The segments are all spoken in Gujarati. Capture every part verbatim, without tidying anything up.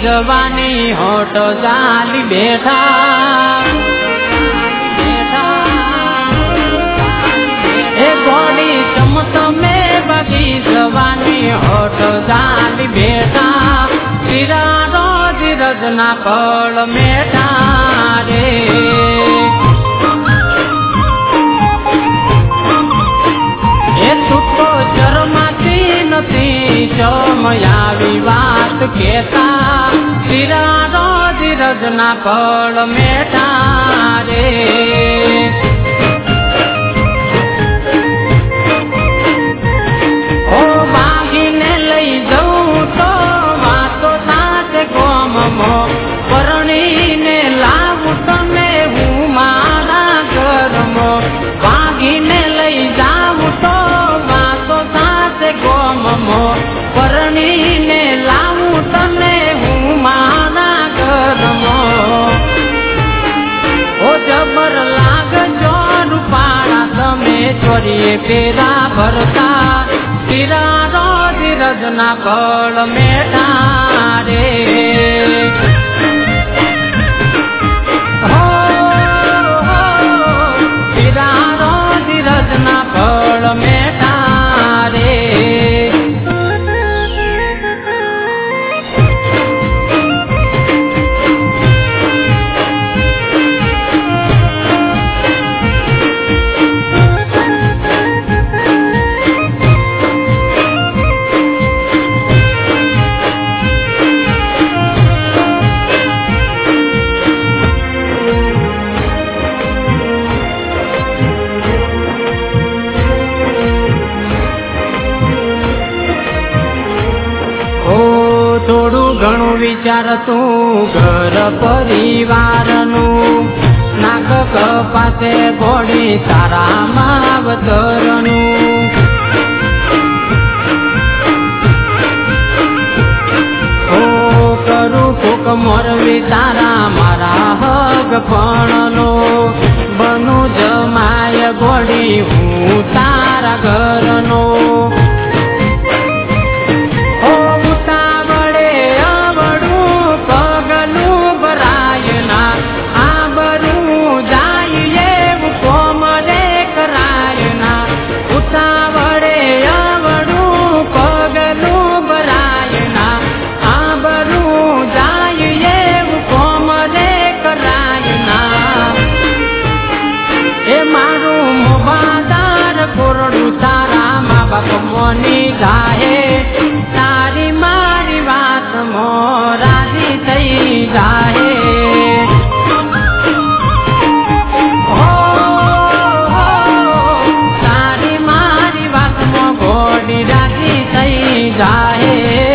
જવાની હોટ ચાલી બેઠા એ ઘોડી ચમચમે બાકી જવાની હોટ ચાલી બેઠા શિરાનો ધીરજના પળ મેઠા રે એ છૂટો ચરમાતી નથી ચમયાવી વાત કેતા શિરાનો ધીરજના પળ મેઠા રે ઓ બાગીને લઈ જવું તો વાતો સાથે ગોમમો પરણીને લાવું તમે હું મારા ઘરમો બાગીને લઈ જાવું તો વાતો સાથે ગોમમો પરણીને લાવું તમે હું મારા ઘરમો ઓ જબર લાગજો રૂપાળા તમે ચોરીએ પેરા ભરતા શિરાનો ધીરજના પળ મેઠા રે હો શિરાનો ધીરજના પળ મેઠા રે થોડું ઘણું વિચારતું ઘર પરિવારનું નાક કપાસે ઘોડી તારા માવતરનું ઓ કરું કોક મોરવી તારા મારા હગ પણનો બનું જમાય ઘોડી હું તારા ઘરનો મોની જાહે તારી મારી વાત મો રાજી થઈ જાહે હો તારી મારી વાત મો ઘોડી રાજી થઈ જાહે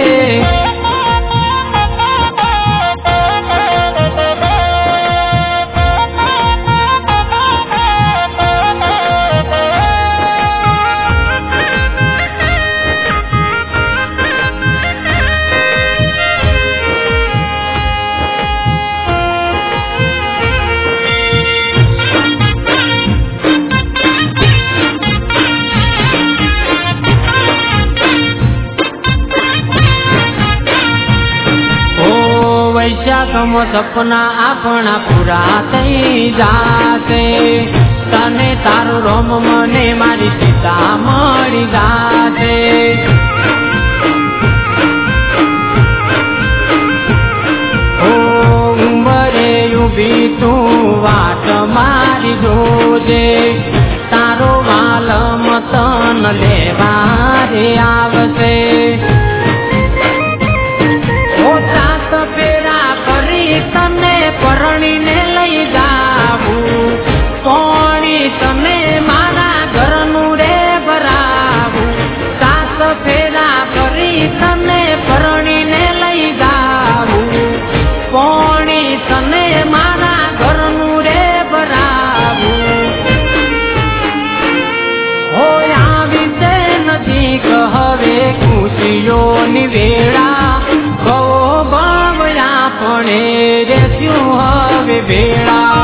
વૈશાખમાં સપના આપણા પૂરા થઈ જાશે તને તારું રોમ મને મારી સીતા મળી જાશે ઓ ઉંબરે ઉભી તું વાટ મારી જોજે તારો વાલમ તન લેવા રે આવશે તને પરણીને લઈ જાવું કોણી તને મારા ઘરનું રે ભરાવું સાત ફેરા કરી તને પરણીને લઈ જાવું કોણી તને મારા ઘરનું રે ભરાવું હોય આવી છે નજીક હવે ખુશીઓની વેળા ગો બાવયા પણ રે શું હવે વેળા